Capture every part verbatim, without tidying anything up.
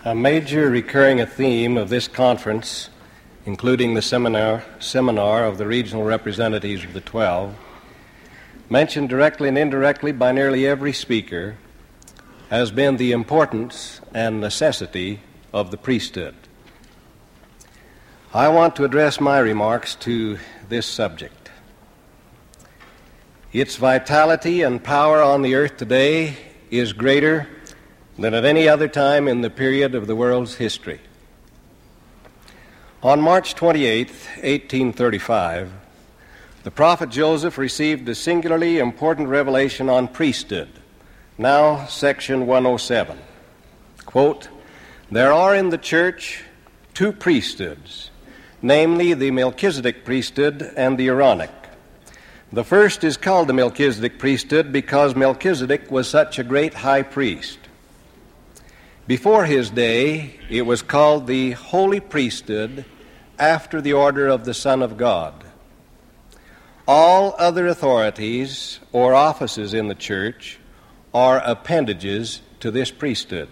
A major recurring theme of this conference, including the seminar, seminar of the regional representatives of the Twelve, mentioned directly and indirectly by nearly every speaker, has been the importance and necessity of the priesthood. I want to address my remarks to this subject. Its vitality and power on the earth today is greater than at any other time in the period of the world's history. On March twenty-eighth, eighteen thirty-five, the prophet Joseph received a singularly important revelation on priesthood, now section one oh seven. Quote, "There are in the church two priesthoods, namely the Melchizedek priesthood and the Aaronic. The first is called the Melchizedek priesthood because Melchizedek was such a great high priest. Before his day, it was called the holy priesthood after the order of the Son of God. All other authorities or offices in the church are appendages to this priesthood."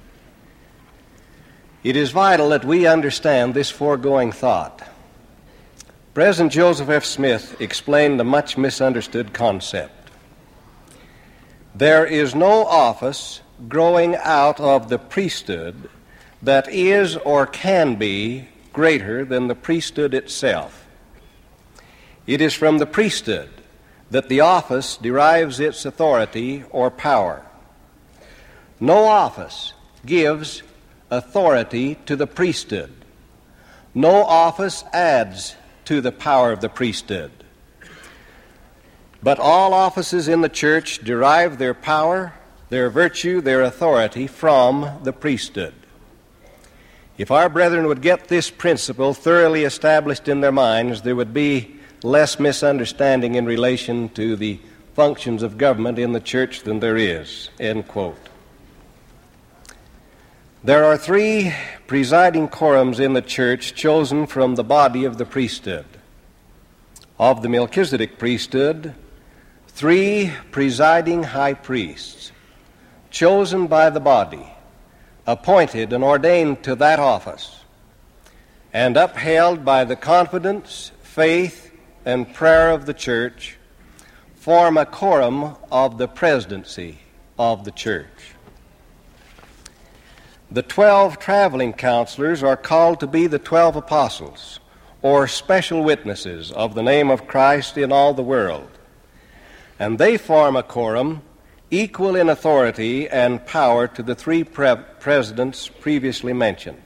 It is vital that we understand this foregoing thought. President Joseph F. Smith explained a much misunderstood concept. There is no office growing out of the priesthood that is or can be greater than the priesthood itself. It is from the priesthood that the office derives its authority or power. No office gives authority to the priesthood. No office adds to the power of the priesthood. But all offices in the church derive their power, their virtue, their authority from the priesthood. If our brethren would get this principle thoroughly established in their minds, there would be less misunderstanding in relation to the functions of government in the church than there is. End quote. There are three presiding quorums in the church chosen from the body of the priesthood. Of the Melchizedek priesthood, three presiding high priests, chosen by the body, appointed and ordained to that office, and upheld by the confidence, faith, and prayer of the church, form a quorum of the presidency of the church. The twelve traveling counselors are called to be the twelve apostles, or special witnesses of the name of Christ in all the world, and they form a quorum equal in authority and power to the three pre- presidents previously mentioned.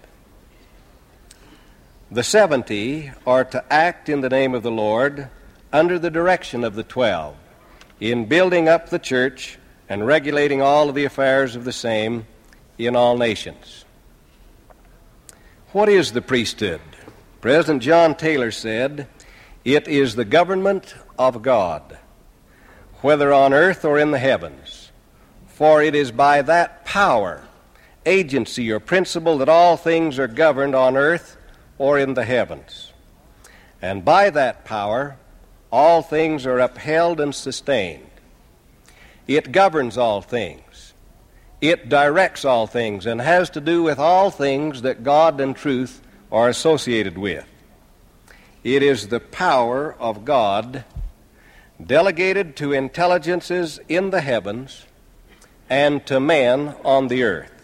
The seventy are to act in the name of the Lord under the direction of the twelve in building up the church and regulating all of the affairs of the same in all nations. What is the priesthood? President John Taylor said, "It is the government of God, whether on earth or in the heavens, for it is by that power, agency, or principle that all things are governed on earth or in the heavens. And by that power, all things are upheld and sustained. It governs all things. It directs all things and has to do with all things that God and truth are associated with. It is the power of God delegated to intelligences in the heavens and to men on the earth.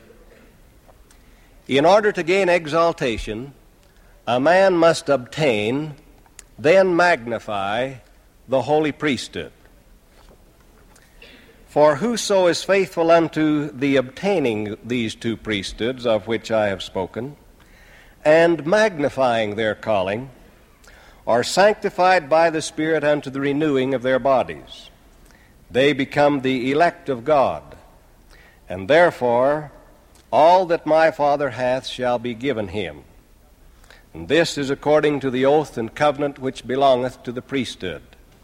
In order to gain exaltation, a man must obtain, then magnify, the holy priesthood. For whoso is faithful unto the obtaining these two priesthoods of which I have spoken, and magnifying their calling, are sanctified by the Spirit unto the renewing of their bodies. They become the elect of God, and therefore all that my Father hath shall be given him. And this is according to the oath and covenant which belongeth to the priesthood.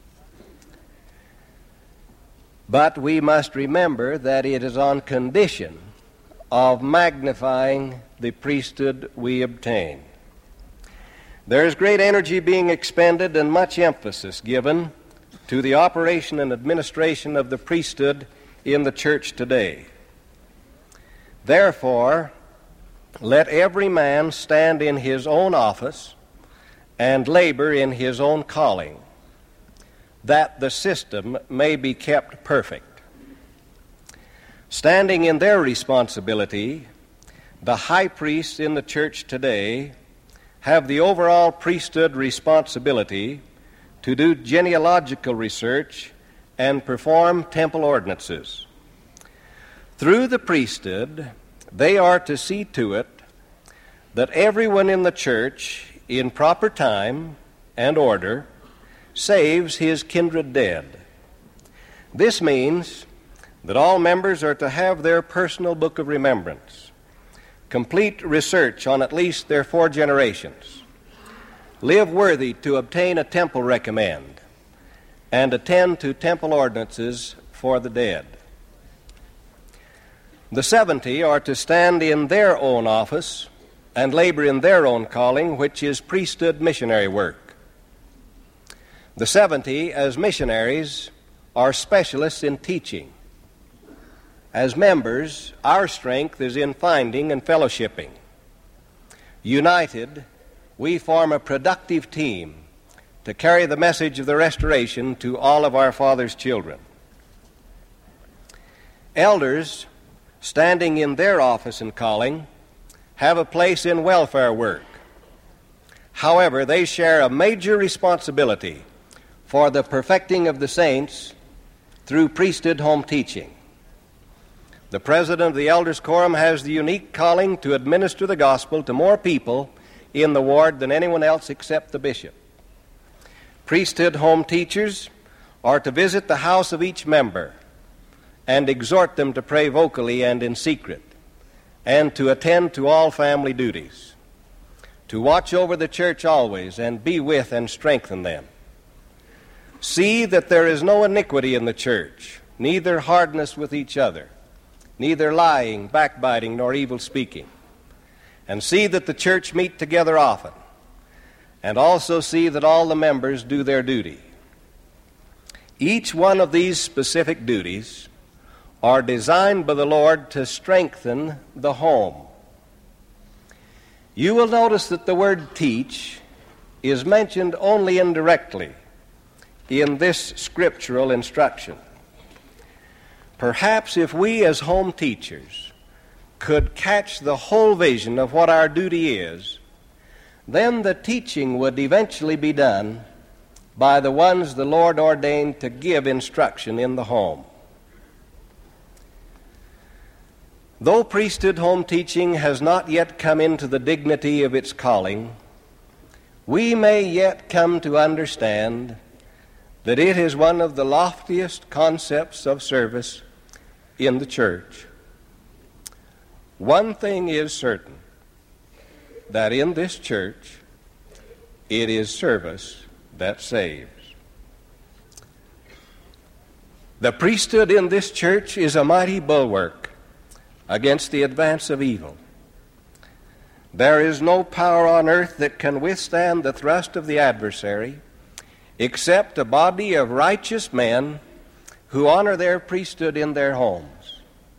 But we must remember that it is on condition of magnifying the priesthood we obtain. There is great energy being expended and much emphasis given to the operation and administration of the priesthood in the church today. Therefore, let every man stand in his own office and labor in his own calling, that the system may be kept perfect. Standing in their responsibility, the high priests in the church today have the overall priesthood responsibility to do genealogical research and perform temple ordinances. Through the priesthood, they are to see to it that everyone in the church, in proper time and order, saves his kindred dead. This means that all members are to have their personal book of remembrance, complete research on at least their four generations, live worthy to obtain a temple recommend, and attend to temple ordinances for the dead. The seventy are to stand in their own office and labor in their own calling, which is priesthood missionary work. The seventy, as missionaries, are specialists in teaching. As members, our strength is in finding and fellowshipping. United, we form a productive team to carry the message of the restoration to all of our Father's children. Elders, standing in their office and calling, have a place in welfare work. However, they share a major responsibility for the perfecting of the saints through priesthood home teaching. The president of the Elders' Quorum has the unique calling to administer the gospel to more people in the ward than anyone else except the bishop. Priesthood home teachers are to visit the house of each member and exhort them to pray vocally and in secret, and to attend to all family duties, to watch over the church always and be with and strengthen them. See that there is no iniquity in the church, neither hardness with each other, neither lying, backbiting, nor evil speaking. And see that the church meet together often, and also see that all the members do their duty. Each one of these specific duties are designed by the Lord to strengthen the home. You will notice that the word teach is mentioned only indirectly in this scriptural instruction. Perhaps if we as home teachers could catch the whole vision of what our duty is, then the teaching would eventually be done by the ones the Lord ordained to give instruction in the home. Though priesthood home teaching has not yet come into the dignity of its calling, we may yet come to understand that it is one of the loftiest concepts of service in the church. One thing is certain, that in this church it is service that saves. The priesthood in this church is a mighty bulwark against the advance of evil. There is no power on earth that can withstand the thrust of the adversary except a body of righteous men who honor their priesthood in their homes.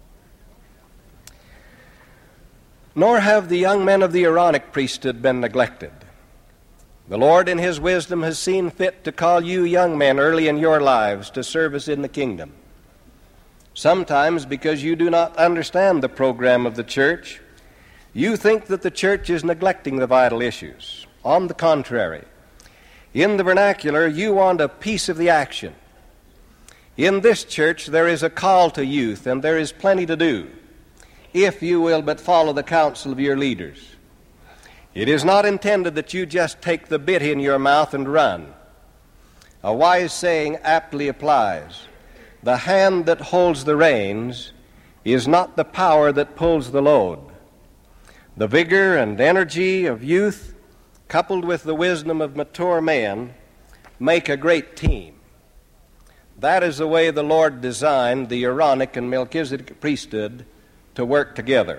Nor have the young men of the Aaronic priesthood been neglected. The Lord in His wisdom has seen fit to call you young men early in your lives to service in the kingdom. Sometimes, because you do not understand the program of the church, you think that the church is neglecting the vital issues. On the contrary, in the vernacular, you want a piece of the action. In this church, there is a call to youth, and there is plenty to do, if you will but follow the counsel of your leaders. It is not intended that you just take the bit in your mouth and run. A wise saying aptly applies: the hand that holds the reins is not the power that pulls the load. The vigor and energy of youth, coupled with the wisdom of mature men, make a great team. That is the way the Lord designed the Aaronic and Melchizedek priesthood to work together.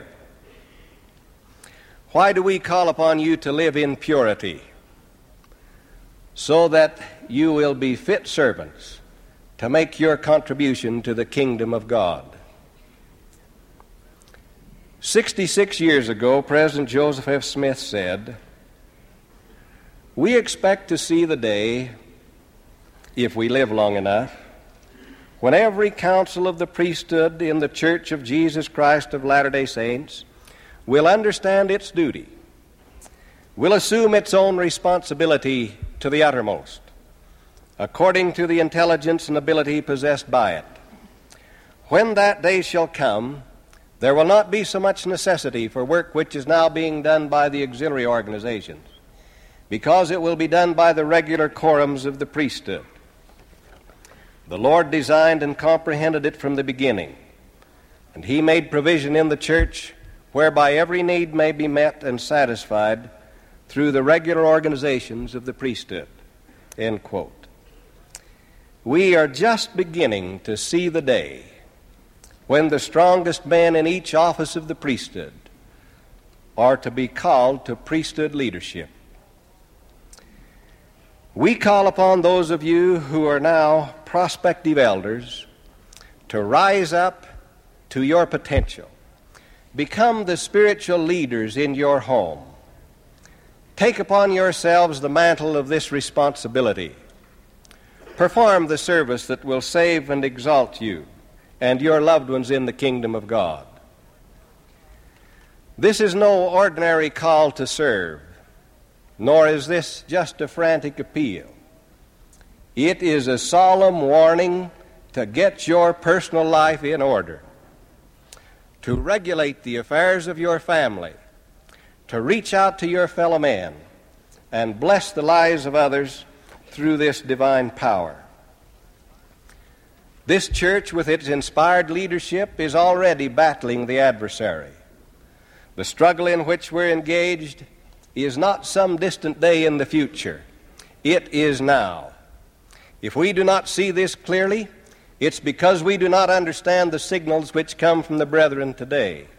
Why do we call upon you to live in purity? So that you will be fit servants to make your contribution to the kingdom of God. Sixty-six years ago, President Joseph F. Smith said, "We expect to see the day, if we live long enough, when every council of the priesthood in the Church of Jesus Christ of Latter-day Saints will understand its duty, will assume its own responsibility to the uttermost, according to the intelligence and ability possessed by it. When that day shall come, there will not be so much necessity for work which is now being done by the auxiliary organizations, because it will be done by the regular quorums of the priesthood. The Lord designed and comprehended it from the beginning, and He made provision in the church whereby every need may be met and satisfied through the regular organizations of the priesthood." End quote. We are just beginning to see the day when the strongest men in each office of the priesthood are to be called to priesthood leadership. We call upon those of you who are now prospective elders to rise up to your potential. Become the spiritual leaders in your home. Take upon yourselves the mantle of this responsibility. Perform the service that will save and exalt you and your loved ones in the kingdom of God. This is no ordinary call to serve, nor is this just a frantic appeal. It is a solemn warning to get your personal life in order, to regulate the affairs of your family, to reach out to your fellow men, and bless the lives of others through this divine power. This church, with its inspired leadership, is already battling the adversary. The struggle in which we're engaged is not some distant day in the future. It is now. If we do not see this clearly, it's because we do not understand the signals which come from the brethren today.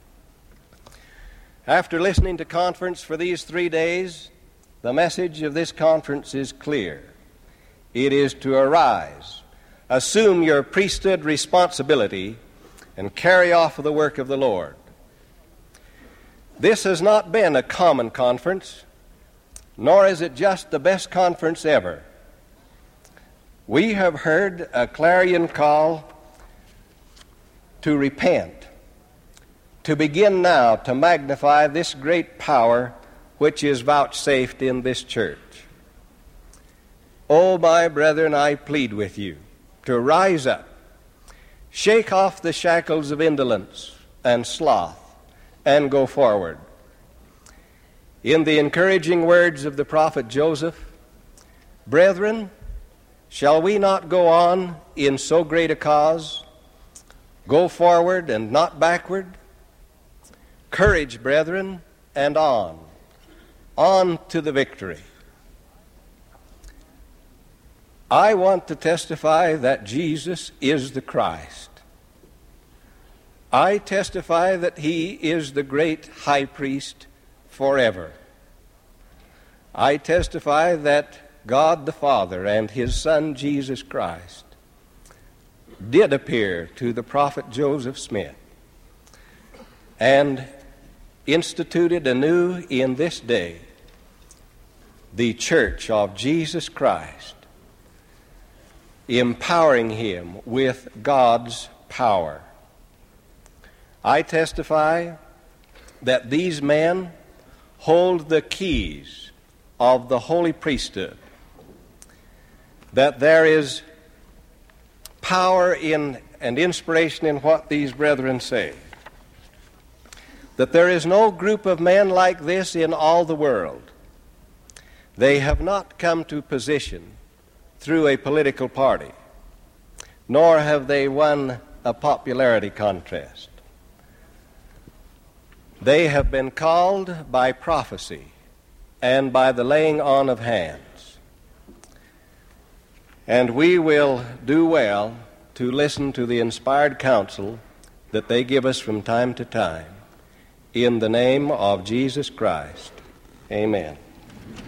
After listening to conference for these three days, the message of this conference is clear. It is to arise, assume your priesthood responsibility, and carry off the work of the Lord. This has not been a common conference, nor is it just the best conference ever. We have heard a clarion call to repent, to begin now to magnify this great power which is vouchsafed in this church. Oh, my brethren, I plead with you to rise up, shake off the shackles of indolence and sloth, and go forward. In the encouraging words of the prophet Joseph, "Brethren, shall we not go on in so great a cause? Go forward and not backward? Courage, brethren, and on, on to the victory." I want to testify that Jesus is the Christ. I testify that He is the great high priest forever. I testify that God the Father and His Son Jesus Christ did appear to the prophet Joseph Smith and instituted anew in this day the Church of Jesus Christ, empowering him with God's power. I testify that these men hold the keys of the holy priesthood, that there is power in and inspiration in what these brethren say, that there is no group of men like this in all the world. They have not come to position through a political party, nor have they won a popularity contest. They have been called by prophecy and by the laying on of hands. And we will do well to listen to the inspired counsel that they give us from time to time. In the name of Jesus Christ, amen.